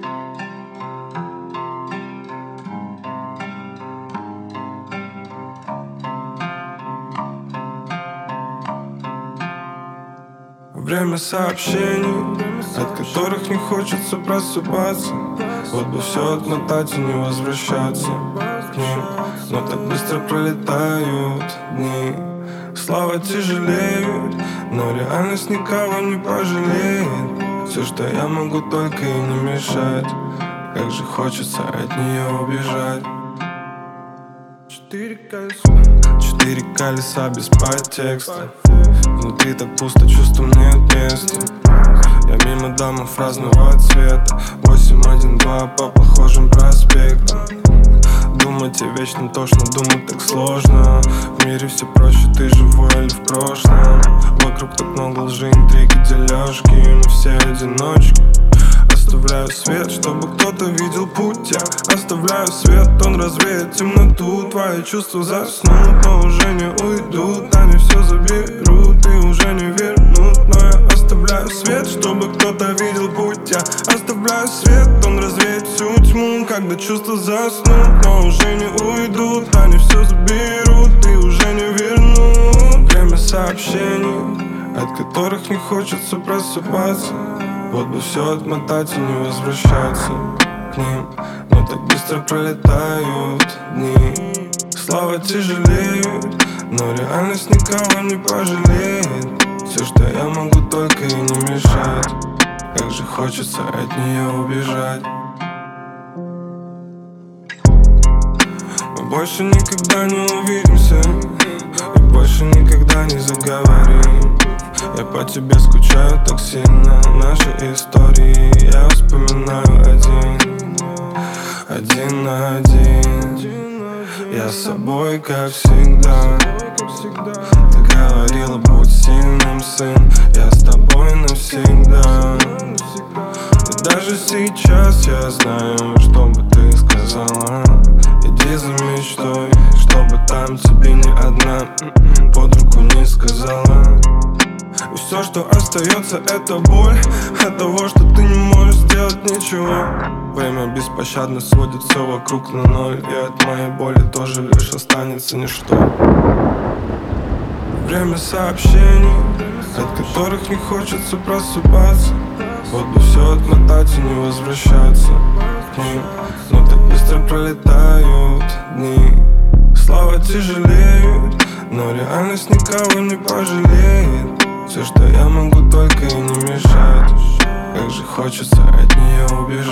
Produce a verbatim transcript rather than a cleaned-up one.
Время сообщений, от которых не хочется просыпаться. Вот бы все отмотать и не возвращаться к ним, но так быстро пролетают дни. Слова тяжелеют, но реальность никого не пожалеет. Все, что я могу, только и не мешать. Как же хочется от нее убежать. Четыре колеса, четыре колеса без подтекста. Внутри так пусто, чувствам нет места. Я мимо домов разного цвета. Восемь один два по похожим проспектам. Думать о вечном тошно, думать так сложно. В мире все проще, ты живой или в прошлом. Вокруг так много лжи, интриги, дележки. Мы все одиночки. Оставляю свет, чтобы кто-то видел путь. Я оставляю свет, он развеет темноту. Твои чувства заснут, но уже не уйдут. Они все заберут и уже не вернут. Но я оставляю свет, чтобы кто-то видел путь. Я оставляю свет, он развеет всю тьму. Когда чувства заснут, но уже не уйдут. Они все заберут и уже не вернут. Время сообщений, от которых не хочется просыпаться. Вот бы все отмотать и не возвращаться к ним, но так быстро пролетают дни. Слова тяжелеют, но реальность никого не пожалеет. Все, что я могу, только и не мешать. Как же хочется от нее убежать. Мы больше никогда не увидимся и больше никогда не заговорим. Я по тебе скучаю так сильно. Наши истории я вспоминаю один, один на один. Я с собой, как всегда. Ты говорила, будь сильным, сын. Я с тобой навсегда. И даже сейчас я знаю, что бы ты сказала. Иди за мечтой, чтобы там тебе ни одна под руку не сказала. И все, что остается, это боль от того, что ты не можешь сделать ничего. Время беспощадно сводит все вокруг на ноль. И от моей боли тоже лишь останется ничто. Время сообщений, от которых не хочется просыпаться. Вот бы все отмотать и не возвращаться к ним, но так быстро пролетают дни. Слова тяжелеют, но реальность никого не пожалеет. Все, что я могу, только и не мешать. Как же хочется от нее убежать.